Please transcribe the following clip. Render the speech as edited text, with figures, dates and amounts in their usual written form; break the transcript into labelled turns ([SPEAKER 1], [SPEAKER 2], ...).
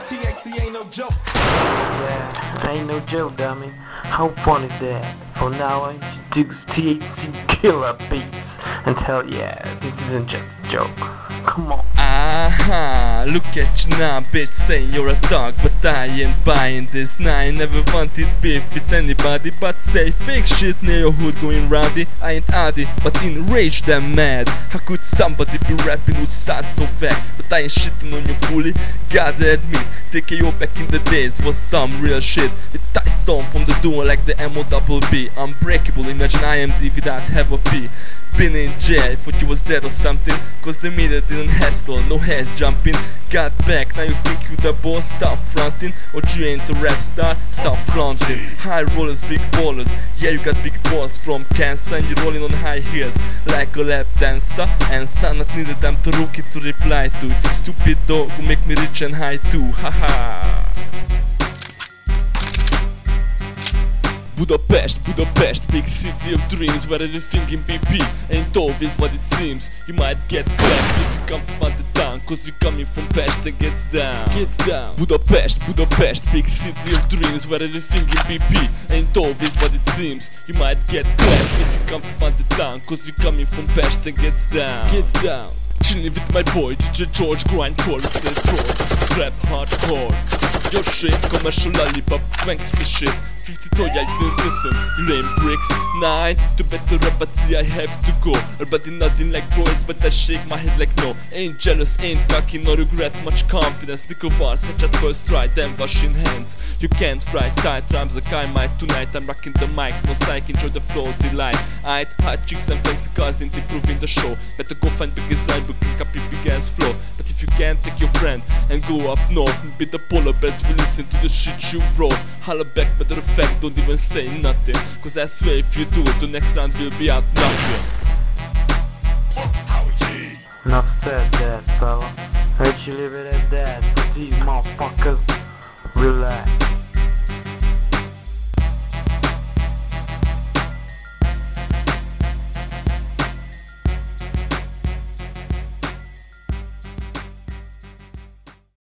[SPEAKER 1] THC ain't no joke.
[SPEAKER 2] Yeah, ain't no joke, dummy. How fun is that? For now, I introduce THC killer beats. And hell yeah, this isn't just a joke. Come on.
[SPEAKER 3] Aha, look at you now, bitch, saying you're a dog, but I ain't buying this. Nah, I never wanted beef with anybody, but say fake shit near your hood going rowdy. I ain't addy, but enraged and mad. How could somebody be rapping who sounds so fat? But I ain't shitting on you fully, gotta admit, TKO back in the days was some real shit. It ties on from the door like the MOBB. Unbreakable, imagine IMD without have a P. Been in jail, thought you was dead or something, cause the media didn't hassle, no head jumping. Got back, now you think you the boss, stop fronting. Or you ain't a rap star, stop flaunting. High rollers, big ballers, yeah you got big balls from cancer. And you're rolling on high heels, like a lap dancer. And son, not needed them to rookie to reply to. You stupid dog who make me rich and high too, haha. Budapest, big city of dreams where everything in BP ain't always what it seems. You might get cracked if you come from the town, cause you're coming from Pest and gets down. Budapest, big city of dreams where everything in BP ain't always what it seems. You might get cracked if you come from the town, cause you're coming from Pest and gets down. Chilling with my boy DJ George, grindcore, stay pro. This is rap hardcore. Your shit, commercial lollipop, gangsta shit. 50 toy, I didn't listen, you lame bricks. 9 to better rap, but see I have to go. Everybody nothing like droids, but I shake my head like no. Ain't jealous, ain't cocky, no regret, much confidence. Nicobar, such at first try, then wash in hands. You can't write tight rhymes like I might tonight. I'm rocking the mic, no psych, enjoy the flow, delight. I'd hot chicks and fancy cars ain't improving the show. Better go find biggest line, book and copy big ass flow. But if you can't take your friend and go up north and be the polar bears, we listen to the shit you wrote. Holla back, matter of fact, don't even say nothing, cause I swear if you do it, the next round will be out nothing.
[SPEAKER 2] Enough said that, fella. Heard you leave it at that, but these motherfuckers relax.